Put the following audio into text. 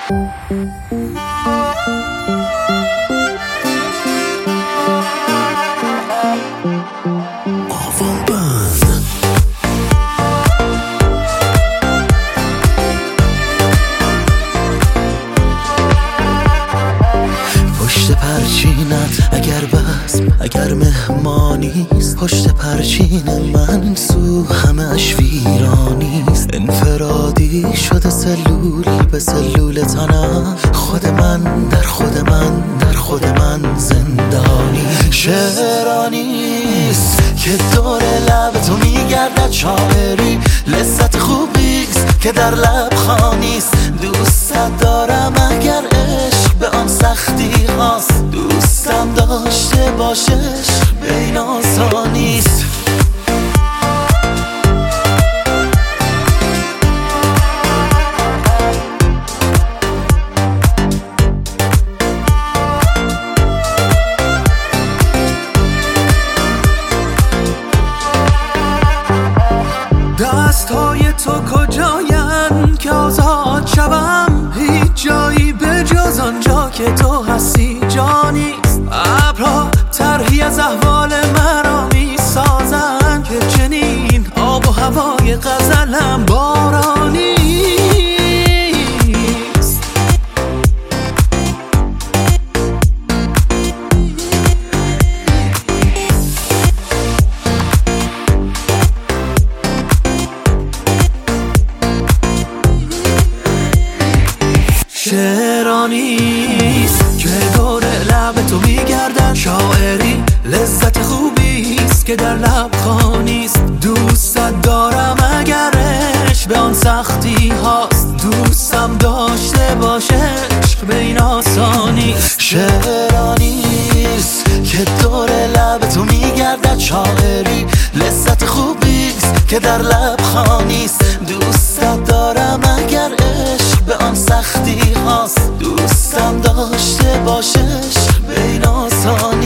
پشت پرچینت اگر بزم اگر مهمانیست، پشت پرچین من این سو همه اش ویرانیست. انفرادی شده سلول به سلول تنم، خود من در خود من در خود من زندانی. شعرانیست که دور لب تو میگردد شاعری، لذت خوبیست که در لب خانیست. دوست دارم اگر عشق به آن سختی هاست، دوستم داشته باشه عشق به این آسانیست. دستهای تو کجاین که آزاد شوم؟ هیچ جایی به جز آنجا که تو هستی جانیست. ابرها طرحی از احوال مرا می سازن که چنین آب و هوای غزلم بارانیست. شعرانیست که دور لب تو میگردن شاعری، لذت خوبیست که در لب خانیست. دوستت دارم اگر عشق به آن سختی هاست، دوستم داشته باشه عشق به این آسانیست. شعرانیست که دور لب تو میگردد شاعری، لذت خوبیست که در لب خانیست. دوستت دارم اگر عشق به آن سختی هاست، دوستم داشته باشه عشق به این آسانیست.